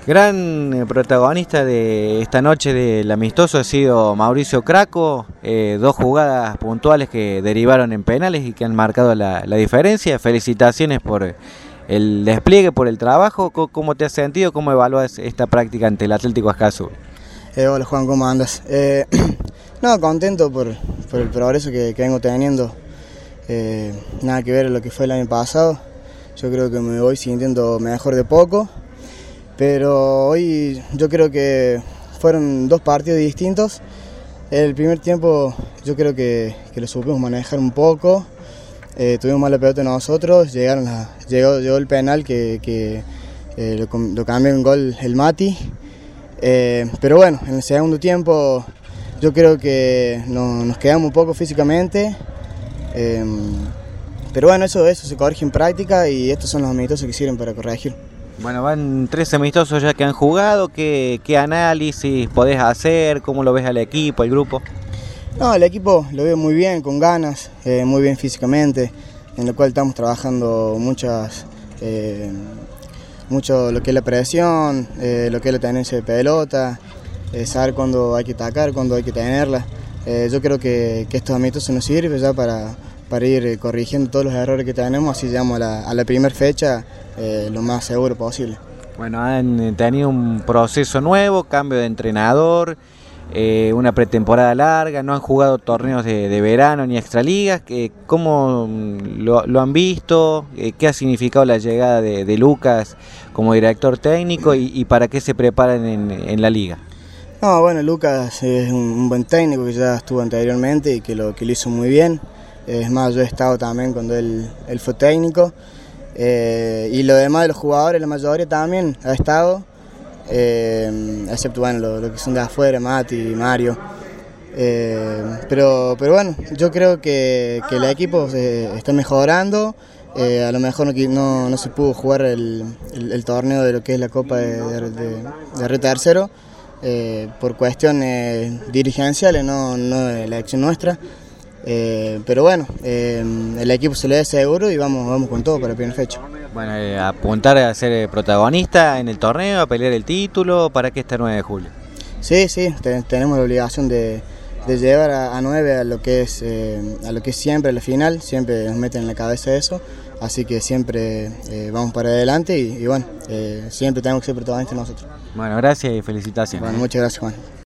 Gran protagonista de esta noche del amistoso ha sido Mauricio Craco, dos jugadas puntuales que derivaron en penales y que han marcado la diferencia. Felicitaciones por el despliegue, por el trabajo. ¿Cómo te has sentido? ¿Cómo evalúas esta práctica ante el Atlético Azcazú? Hola Juan, ¿cómo andas? No, contento por el progreso que vengo teniendo. Nada que ver a lo que fue el año pasado. Yo creo que me voy sintiendo mejor de poco. Pero hoy yo creo que fueron dos partidos distintos. El primer tiempo yo creo que lo supimos manejar un poco. Tuvimos mala pelota nosotros, llegó el penal que lo cambió en gol el Mati. Pero bueno, en el segundo tiempo yo creo que nos quedamos un poco físicamente. Pero bueno, eso se corrige en práctica y estos son los amistosos que sirven para corregir. Bueno, van 3 amistosos ya que han jugado. ¿Qué análisis podés hacer? ¿Cómo lo ves al equipo, al grupo? No, el equipo lo veo muy bien, con ganas, muy bien físicamente, en lo cual estamos trabajando mucho lo que es la presión, lo que es la tenencia de pelota, saber cuándo hay que atacar, cuándo hay que tenerla. Yo creo que estos amistosos nos sirven ya para ir corrigiendo todos los errores que tenemos, así llegamos a la primera fecha lo más seguro posible. Bueno, han tenido un proceso nuevo, cambio de entrenador, una pretemporada larga, no han jugado torneos de verano ni extraligas. ¿Cómo lo han visto? ¿Qué ha significado la llegada de Lucas como director técnico y para qué se preparan en la liga? No, bueno, Lucas es un buen técnico que ya estuvo anteriormente y que lo hizo muy bien. Es más, yo he estado también cuando él fue técnico. Y lo demás de los jugadores, la mayoría también ha estado, excepto bueno, lo que son de afuera, Mati y Mario. Pero bueno, yo creo que el equipo está mejorando. A lo mejor no se pudo jugar el torneo de lo que es la Copa de Río Tercero por cuestiones dirigenciales, no de la elección nuestra. Pero bueno, el equipo se le da seguro y vamos con todo para la primera fecha. Bueno, apuntar a ser protagonista en el torneo, a pelear el título, ¿para qué este 9 de julio? Sí, tenemos la obligación de llevar a 9 a lo que es siempre la final, siempre nos meten en la cabeza eso, así que siempre vamos para adelante y bueno, siempre tenemos que ser protagonistas nosotros. Bueno, gracias y felicitaciones. Bueno, muchas gracias Juan.